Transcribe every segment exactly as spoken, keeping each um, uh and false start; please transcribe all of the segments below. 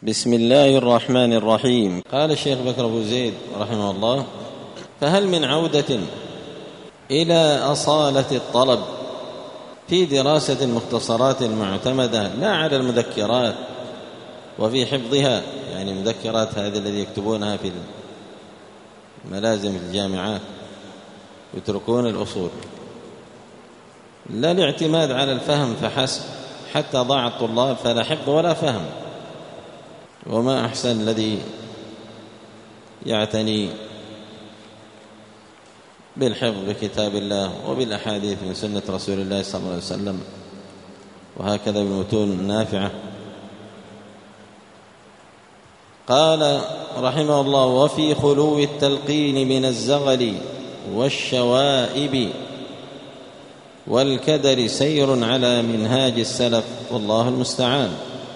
بسم الله الرحمن الرحيم. قال الشيخ بكر أبو زيد رحمه الله: فهل من عودة إلى أصالة الطلب في دراسة المختصرات المعتمدة لا على المذكرات وفي حفظها، يعني مذكرات هذه الذي يكتبونها في الملازم في الجامعات يتركون الأصول، لا الاعتماد على الفهم فحسب حتى ضاع الطلاب فلا حفظ ولا فهم؟ وما أحسن الذي يعتني بالحفظ بكتاب الله وبالأحاديث من سنة رسول الله صلى الله عليه وسلم، وهكذا بالمتون النافعة. قال رحمه الله: وفي خلو التلقين من الزغل والشوائب والكدر سير على منهاج السلف، والله المستعان.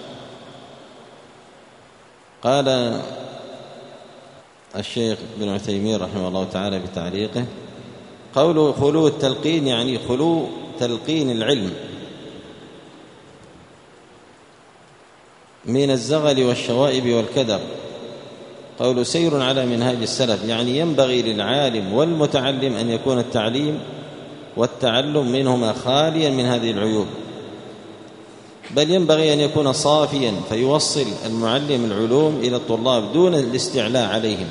قال الشيخ ابن عثيمين رحمه الله تعالى بتعليقه: قول خلو التلقين يعني خلو تلقين العلم من الزغل والشوائب والكدر. قول سير على منهاج السلف يعني ينبغي للعالم والمتعلم أن يكون التعليم والتعلم منهما خاليا من هذه العيوب، بل ينبغي أن يكون صافيا فيوصل المعلم العلوم إلى الطلاب دون الاستعلاء عليهم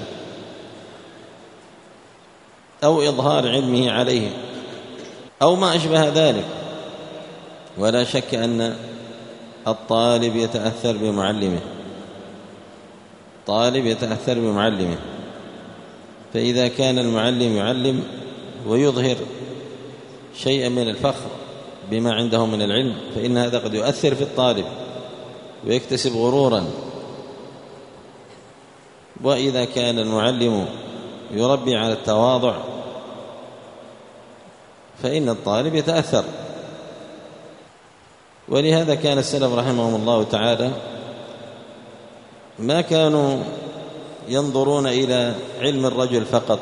أو إظهار علمه عليهم أو ما أشبه ذلك. ولا شك أن الطالب يتأثر بمعلمه طالب يتأثر بمعلمه فإذا كان المعلم يعلم ويظهر شيئا من الفخر بما عنده من العلم فإن هذا قد يؤثر في الطالب ويكتسب غرورا. وإذا كان المعلم يربي على التواضع فإن الطالب يتأثر. ولهذا كان السلف رحمهم الله تعالى ما كانوا ينظرون إلى علم الرجل فقط،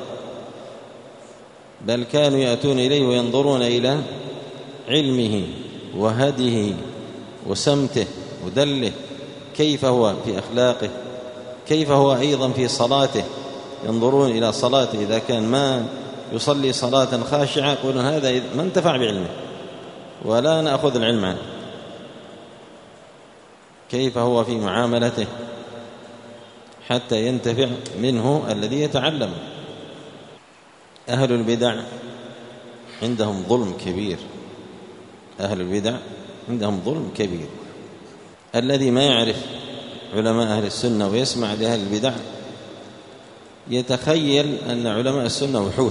بل كانوا يأتون إليه وينظرون إلى علمه وهديه وسمته ودله، كيف هو في أخلاقه، كيف هو أيضا في صلاته. ينظرون إلى صلاته، إذا كان ما يصلي صلاة خاشعة يقولون هذا ما انتفع بعلمه ولا نأخذ العلم عنه. كيف هو في معاملته حتى ينتفع منه الذي يتعلم. أهل البدع عندهم ظلم كبير أهل البدع عندهم ظلم كبير. الذي ما يعرف علماء أهل السنة ويسمع لأهل البدع يتخيل أن علماء السنة وحوش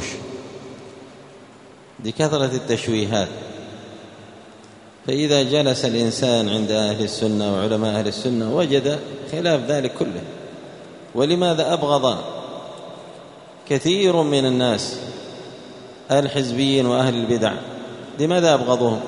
لكثرة التشويهات. فإذا جلس الإنسان عند أهل السنة وعلماء أهل السنة وجد خلاف ذلك كله. ولماذا أبغض كثير من الناس الحزبيين وأهل البدع؟ لماذا أبغضهم؟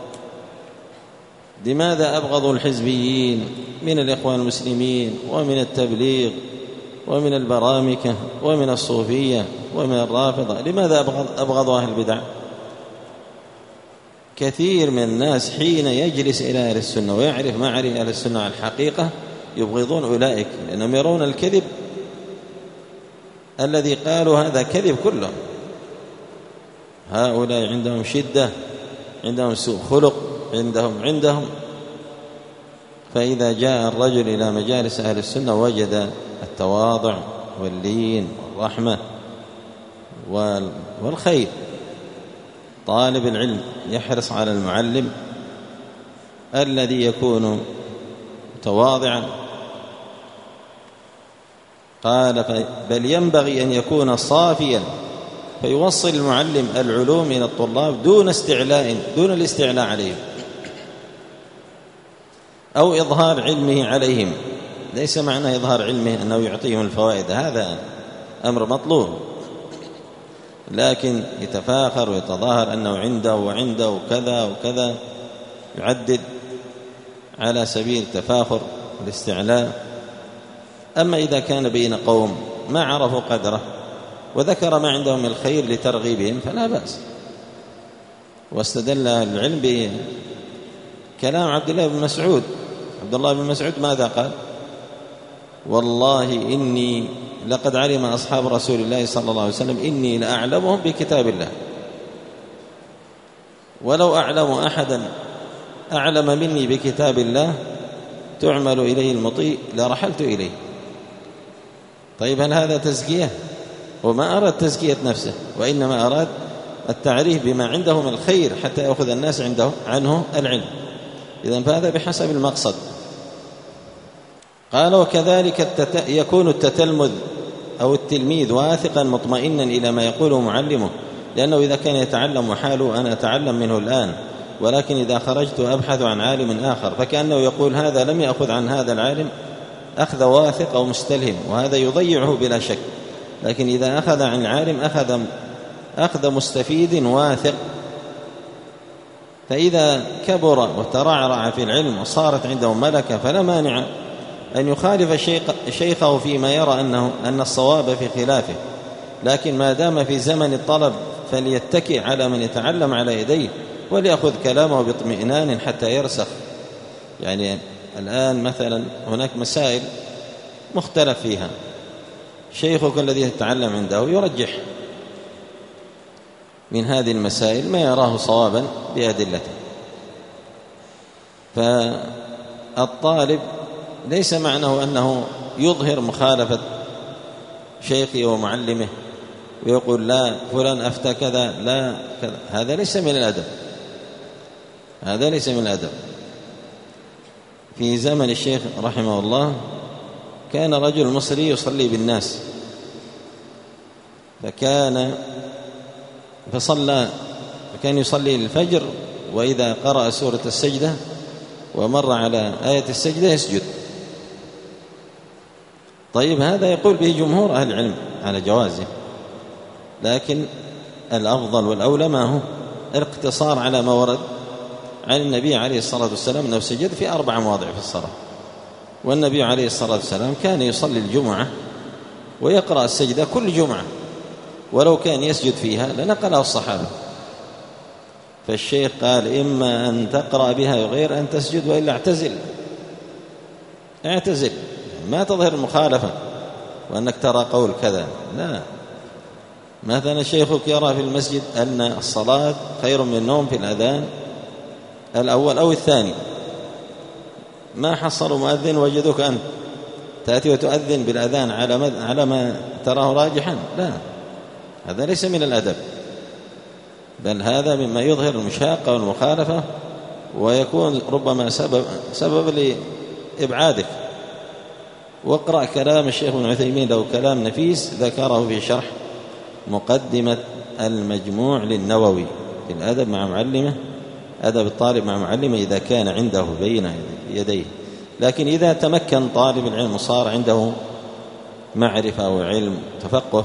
لماذا أبغضوا الحزبيين من الإخوان المسلمين ومن التبليغ ومن البرامكة ومن الصوفية ومن الرافضة؟ لماذا أبغضوا أهل البدع؟ كثير من الناس حين يجلس إلى أهل السنة ويعرف معرفة أهل السنة على الحقيقة يبغضون أولئك، لأنهم يرون الكذب الذي قالوا هذا كذب كله. هؤلاء عندهم شدة، عندهم سوء خلق، عندهم عندهم فإذا جاء الرجل إلى مجالس أهل السنة وجد التواضع واللين والرحمة والخير. طالب العلم يحرص على المعلم الذي يكون متواضعا. قال: بل ينبغي أن يكون صافيا فيوصل المعلم العلوم إلى الطلاب دون استعلاء دون الاستعلاء عليهم أو إظهار علمه عليهم. ليس معنى إظهار علمه أنه يعطيهم الفوائد، هذا أمر مطلوب، لكن يتفاخر ويتظاهر أنه عنده وعنده وكذا وكذا، يعدد على سبيل التفاخر والاستعلاء. أما إذا كان بين قوم ما عرفوا قدره وذكر ما عندهم من الخير لترغيبهم فلا بأس. واستدل أهل العلم بكلام عبد الله بن مسعود. عبد الله بن مسعود ماذا قال؟ والله إني لقد علم أصحاب رسول الله صلى الله عليه وسلم إني لأعلمهم بكتاب الله، ولو أعلم أحدا أعلم مني بكتاب الله تعمل إليه المطيء لرحلت إليه. طيب هل هذا تزكية؟ وما أراد تزكية نفسه، وإنما أراد التعريف بما عنده من الخير حتى يأخذ الناس عنده عنه العلم. إذن فهذا بحسب المقصد. قال وكذلك التت... يكون التتلمذ أو التلميذ واثقا مطمئنا إلى ما يقوله معلمه، لأنه إذا كان يتعلم وحاله أنا أتعلم منه الآن، ولكن إذا خرجت أبحث عن عالم آخر، فكأنه يقول هذا لم يأخذ عن هذا العالم أخذ واثق أو مستلهم، وهذا يضيعه بلا شك. لكن إذا أخذ عن العالم أخذ أخذ مستفيد واثق، فإذا كبر وترعرع في العلم وصارت عنده ملكة فلا مانع أن يخالف شيخه فيما يرى أنه أن الصواب في خلافه، لكن ما دام في زمن الطلب فليتكئ على من يتعلم على يديه وليأخذ كلامه باطمئنان حتى يرسخ. يعني الآن مثلا هناك مسائل مختلف فيها، شيخك الذي يتعلم عنده يرجح من هذه المسائل ما يراه صوابا بأدلته، فالطالب ليس معناه أنه يظهر مخالفة شيخه ومعلمه ويقول لا فلان أفتى كذا لا كذا، هذا ليس من الأدب، هذا ليس من الأدب. في زمن الشيخ رحمه الله كان رجل مصري يصلي بالناس، فكان فصلى فكان يصلي الفجر، وإذا قرأ سورة السجدة ومر على آية السجدة يسجد. طيب هذا يقول به جمهور أهل العلم على جوازه، لكن الأفضل والأولى ما هو الاقتصار على ما ورد عن النبي عليه الصلاة والسلام أنه سجد في أربع مواضع في الصلاة، والنبي عليه الصلاة والسلام كان يصلي الجمعة ويقرأ السجدة كل جمعة، ولو كان يسجد فيها لنقله الصحابة. فالشيخ قال إما أن تقرأ بها غير أن تسجد، وإلا اعتزل اعتزل ما تظهر المخالفة وأنك ترى قول كذا، لا. مثلا شيخك يرى في المسجد أن الصلاة خير من النوم في الأذان الأول أو الثاني، ما حصلوا مؤذن وجدوك أنت تأتي وتؤذن بالأذان على على ما تراه راجحا، لا، هذا ليس من الأدب، بل هذا مما يظهر المشاقة والمخالفة، ويكون ربما سبب سبب لإبعادك. واقرأ كلام الشيخ ابن عثيمين، له كلام نفيس ذكره في شرح مقدمة المجموع للنووي في الأدب مع معلمه، أدب الطالب مع معلمه إذا كان عنده بين يديه. لكن إذا تمكن طالب العلم وصار عنده معرفة أو علم تفقه،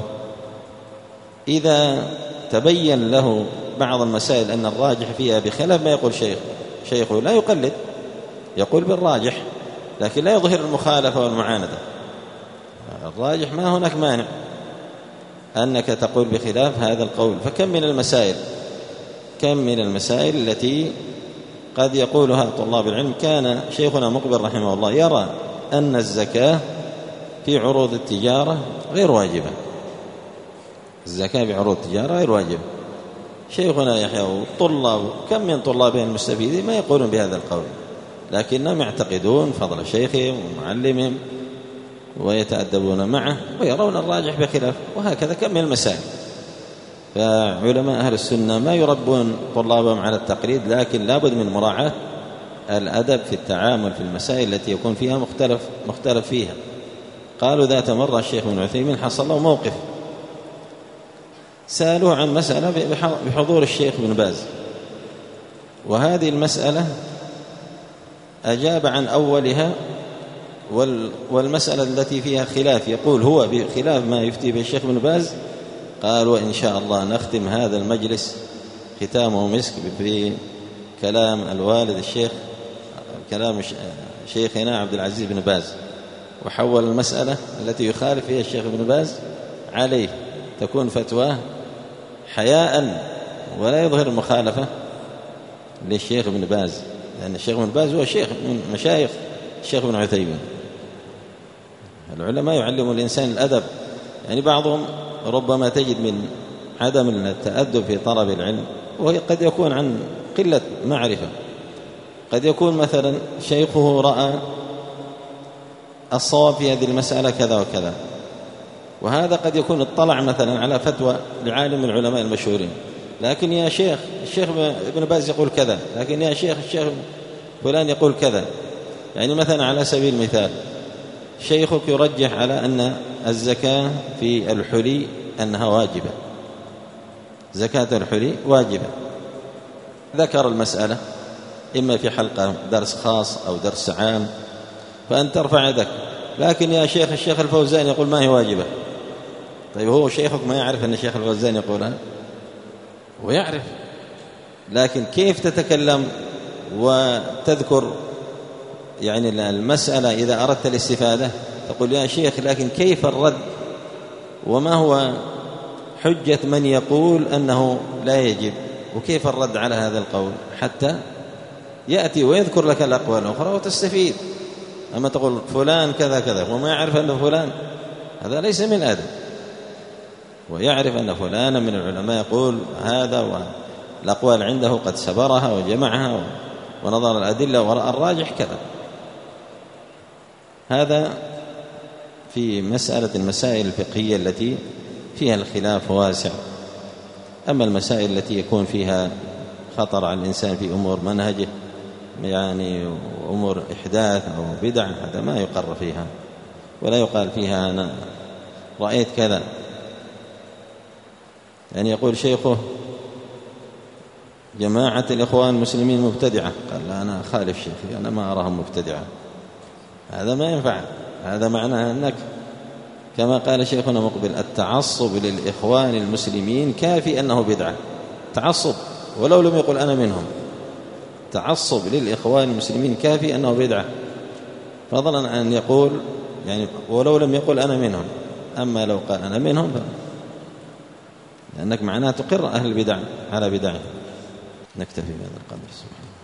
إذا تبين له بعض المسائل أن الراجح فيها بخلاف ما يقول شيخ شيخه لا يقلد، يقول بالراجح، لكن لا يظهر المخالفة والمعاندة. الراجح ما هناك مانع أنك تقول بخلاف هذا القول. فكم من المسائل كم من المسائل التي قد يقولها طلاب العلم. كان شيخنا مقبل رحمه الله يرى أن الزكاة في عروض التجارة غير واجبة، الزكاة في عروض التجارة غير واجبة. شيخنا يحيى والطلاب كم من طلابهم المستفيدين ما يقولون بهذا القول، لكنهم يعتقدون فضل شيخهم ومعلمهم ويتأدبون معه ويرون الراجح بخلاف. وهكذا كم من المسائل. فعلماء أهل السنة ما يربون طلابهم على التقليد، لكن لابد من مراعاة الأدب في التعامل في المسائل التي يكون فيها مختلف مختلف فيها. قالوا ذات مرة الشيخ ابن عثيمين حصل له موقف، سألوه عن مسألة بحضور الشيخ بن باز، وهذه المسألة أجاب عن أولها، والمسألة التي فيها خلاف يقول هو بخلاف ما يفتي به الشيخ بن باز. قال وإن شاء الله نختم هذا المجلس ختامه مسك في كلام الوالد الشيخ، كلام شيخنا عبد العزيز بن باز، وحول المسألة التي يخالف فيها الشيخ بن باز عليه تكون فتواه حياء ولا يظهر المخالفة للشيخ بن باز، لأن الشيخ بن باز هو شيخ من مشايخ الشيخ بن عثيمين. العلماء يعلموا الإنسان الأدب. يعني بعضهم ربما تجد من عدم التأدب في طلب العلم، وقد يكون عن قلة معرفة. قد يكون مثلا شيخه رأى الصواب في هذه المسألة كذا وكذا، وهذا قد يكون اطلع مثلا على فتوى لعالم من العلماء المشهورين، لكن يا شيخ الشيخ ابن باز يقول كذا، لكن يا شيخ الشيخ فلان يقول كذا. يعني مثلا على سبيل المثال شيخك يرجح على أن الزكاة في الحلي أنها واجبة، زكاة الحلي واجبة، ذكر المسألة إما في حلقة درس خاص أو درس عام، فأنت ترفع يدك، لكن يا شيخ الشيخ الفوزان يقول ما هي واجبة. طيب هو شيخك ما يعرف أن الشيخ الفوزان يقولها؟ ويعرف، لكن كيف تتكلم وتذكر يعني المسألة إذا أردت الاستفادة تقول يا شيخ، لكن كيف الرد وما هو حجة من يقول أنه لا يجب، وكيف الرد على هذا القول حتى يأتي ويذكر لك الأقوال الأخرى وتستفيد. أما تقول فلان كذا كذا وما يعرف أن فلان، هذا ليس من أدب. ويعرف أن فلانا من العلماء يقول هذا، والأقوال عنده قد سبرها وجمعها ونظر الأدلة ورأى الراجح كذا. هذا في مسألة المسائل الفقهية التي فيها الخلاف واسع. أما المسائل التي يكون فيها خطر على الإنسان في أمور منهجه، يعني أمور إحداث أو بدع، هذا ما يقر فيها ولا يقال فيها أنا رأيت كذا. يعني يقول شيخه جماعة الإخوان المسلمين مبتدعة، قال لا أنا خالف شيخي، أنا ما أراهم مبتدعة. هذا ما ينفع. هذا معناه أنك كما قال شيخنا مقبل التعصب للإخوان المسلمين كافي أنه بدعة، تعصب ولو لم يقل أنا منهم، تعصب للإخوان المسلمين كافي أنه بدعة، فضلا أن يقول يعني ولو لم يقل أنا منهم. أما لو قال أنا منهم لأنك معناه تقر أهل البدع على بدعه. نكتفي بهذا القدر. سبحانه.